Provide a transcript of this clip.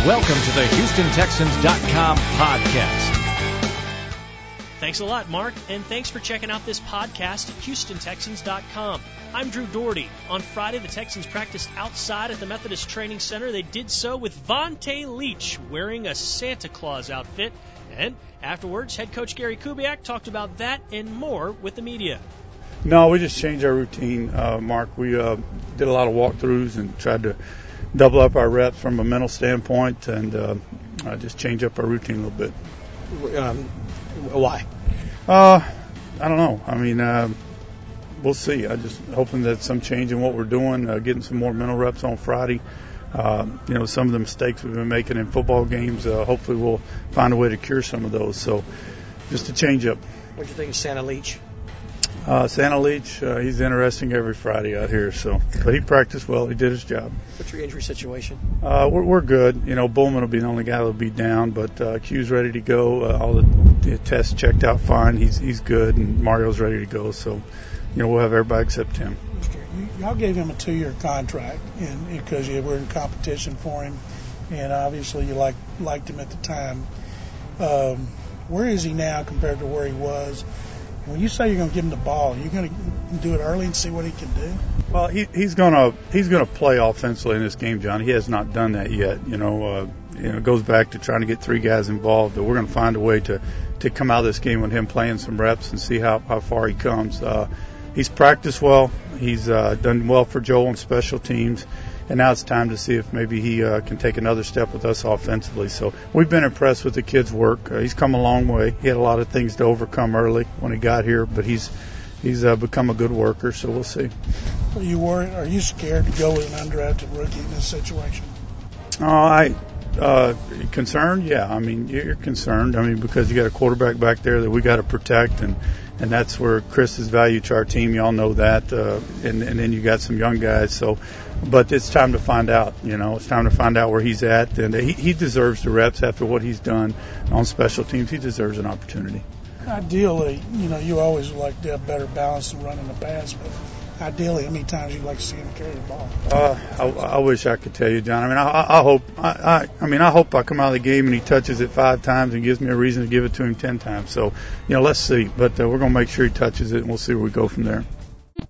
Welcome to the HoustonTexans.com podcast. Thanks a lot, Mark, and thanks for checking out this podcast at HoustonTexans.com. I'm Drew Doherty. On Friday, the Texans practiced outside at the Methodist Training Center. They did so with Vontae Leach wearing a Santa Claus outfit. And afterwards, head coach Gary Kubiak talked about that and more with the media. No, we just changed our routine, Mark. We did a lot of walkthroughs and tried to double up our reps from a mental standpoint and just change up our routine a little bit. Why? I don't know. I mean, we'll see. I'm just hoping that some change in what we're doing, getting some more mental reps on Friday. Some of the mistakes we've been making in football games, hopefully we'll find a way to cure some of those. So just a change up. What do you think of Santa Leach? Santa Leach, he's interesting every Friday out here. But he practiced well. He did his job. What's your injury situation? We're good. Bowman will be the only guy that'll be down, but Q's ready to go. All the tests checked out fine. He's good, and Mario's ready to go. So, we'll have everybody except him. Y'all gave him a 2-year contract, and because you were in competition for him, and obviously you liked him at the time. Where is he now compared to where he was? When you say you're going to give him the ball, you're going to do it early and see what he can do? Well, he's going to play offensively in this game, John. He has not done that yet. It goes back to trying to get 3 guys involved. But we're going to find a way to come out of this game with him playing some reps and see how far he comes. He's practiced well. He's done well for Joel on special teams. And now it's time to see if maybe he can take another step with us offensively. So we've been impressed with the kid's work. He's come a long way. He had a lot of things to overcome early when he got here, but he's become a good worker, so we'll see. Are you worried? Are you scared to go with an undrafted rookie in this situation? Concerned? Yeah. I mean, you're concerned. I mean, because you got a quarterback back there that we got to protect, and that's where Chris is value to our team. Y'all know that. And then you got some young guys. So, but it's time to find out. It's time to find out where he's at, and he deserves the reps after what he's done on special teams. He deserves an opportunity. Ideally, you always like to have better balance than running the pass, but ideally, how many times you like to see him carry the ball? I wish I could tell you, John. I mean, I hope I come out of the game and he touches it 5 times and gives me a reason to give it to him 10 times. So, let's see. But we're going to make sure he touches it, and we'll see where we go from there.